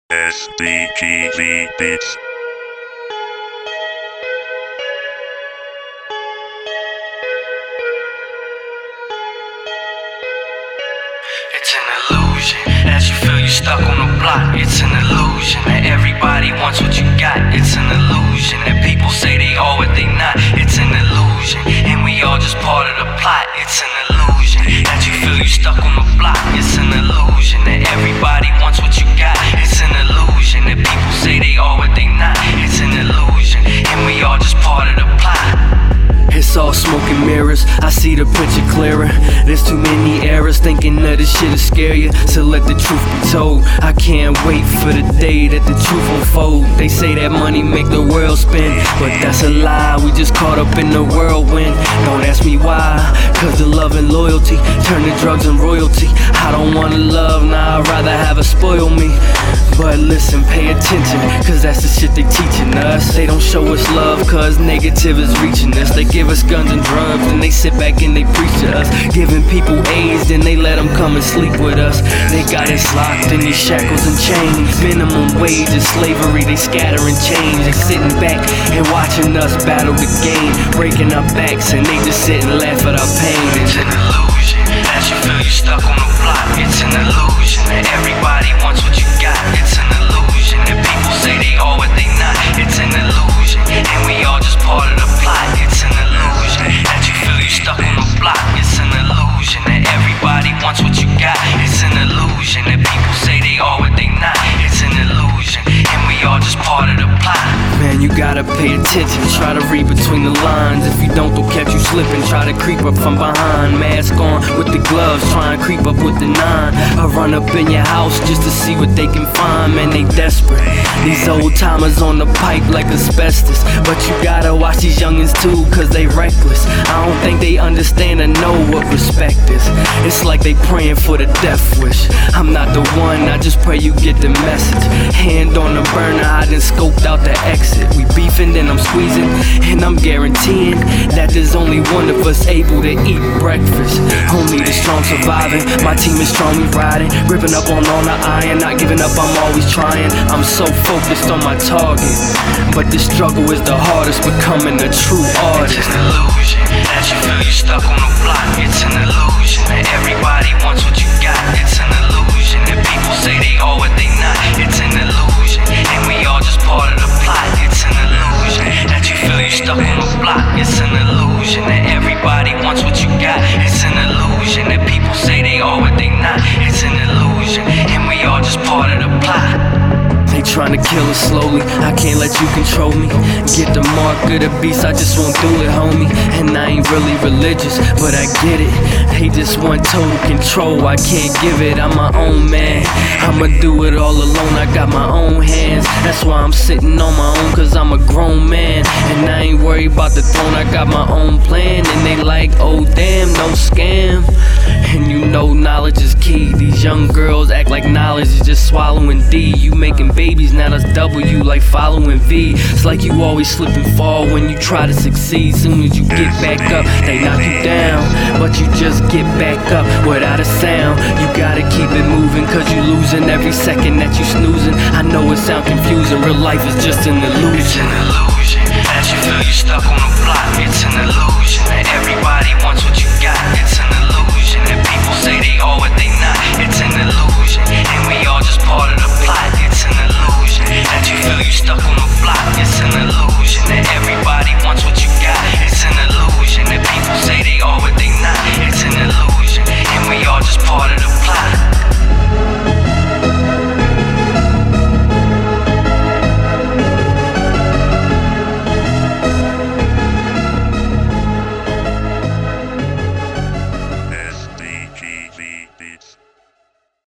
SDGZ Beats. It's an illusion, as you feel you stuck on the block. It's an illusion that everybody wants what you got. It's an illusion that people say they are what they not. It's an illusion, and we all just part of the plot. It's an illusion that you feel you stuck on the block. It's an illusion that everybody wants what you got. It's an illusion that people say they are what they not. It's an illusion, and we all just part of the plot. It's all smoke and mirrors, I see the picture clearer. There's too many errors, thinking that this shit'll scare you. So let the truth be told, I can't wait for the day that the truth unfold. They say that money make the world spin, but that's a lie, we just caught up in the whirlwind. Don't ask me why, cause the love and loyalty turn to drugs and royalty. I don't wanna love, nah, I'd rather have her spoil me. But listen, pay attention, cause that's the shit they teaching us. They don't show us love, cause negative is reaching us. They give us guns and drugs, then they sit back and they preach to us. Giving people AIDS, then they let them come and sleep with us. They got us locked in these shackles and chains. Minimum wage and slavery, they scattering change. They sitting back and watching us battle the game, breaking our backs, and they just sit and laugh at our pain. It's an illusion, as you feel you stuck on the block. It's an illusion that everybody wants what you got. It's an illusion that people say they are what they not. It's an illusion, and we all just part of the plot. It's an illusion that you feel you stuck on the block. It's an illusion that everybody wants what you got. It's an illusion that people say they are what they not. It's an illusion, and we all just part of the plot. Man, you gotta pay attention, try to read between the lines. If you don't, they'll catch you slipping. Try to creep up from behind, mask on with the gloves, try and creep up with the 9. I run up in your house just to see what they can find. Man, they desperate. These old timers on the pipe like asbestos. But you gotta watch these youngins too, cause they reckless. I don't think they understand or know what respect is. It's like they praying for the death wish. I'm not the one, I just pray you get the message. Hand on the burner, I done scoped out the exit. We beefing, then I'm squeezing, and I'm guaranteeing that there's only one of us able to eat breakfast. Only the strong surviving, my team is strong, we riding. Ripping up on all the iron, not giving up, I'm always trying. I'm so focused on my target, but the struggle is the hardest, becoming a true artist. It's an illusion, as you feel you stuck on the block. It's an illusion that everybody wants what you got. It's an illusion that people say they are what they not. It's an illusion, and we all just part of the plot. It's an illusion that you feel you stuck on the block. It's an illusion that everybody wants what you got. It's an illusion that people say they are what they not. It's an illusion, and we all just part of the plot. They tryna kill us slowly, I can't let you control me. Get the mark of the beast, I just won't do it, homie. And I ain't really religious, but I get it. They just want total control, I can't give it, I'm my own man. I'ma do it all alone, I got my own hands. That's why I'm sitting on my own, cause I'm a grown man. And I ain't worried about the throne, I got my own plan. And they like, oh damn, no scam. And you know knowledge is key. These young girls act like knowledge is just swallowing D. You making babies, now that's W like following V. It's like you always slip and fall when you try to succeed. Soon as you get back up, they knock you down, but you just get back up without a sound. You gotta keep it moving, cause you losing every second that you snoozing. I know it sound confusing, real life is just an illusion. It's an illusion, as you feel you stuck on the block. It's an illusion that